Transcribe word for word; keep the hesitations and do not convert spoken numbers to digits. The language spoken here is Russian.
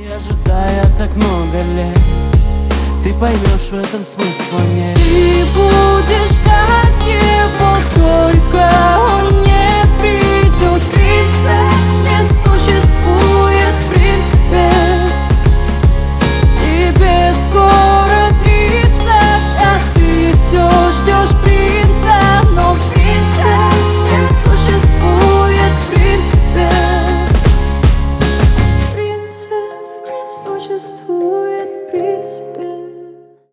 И ожидая так много лет, ты поймешь, в этом смысла нет. Ты будешь ждать его только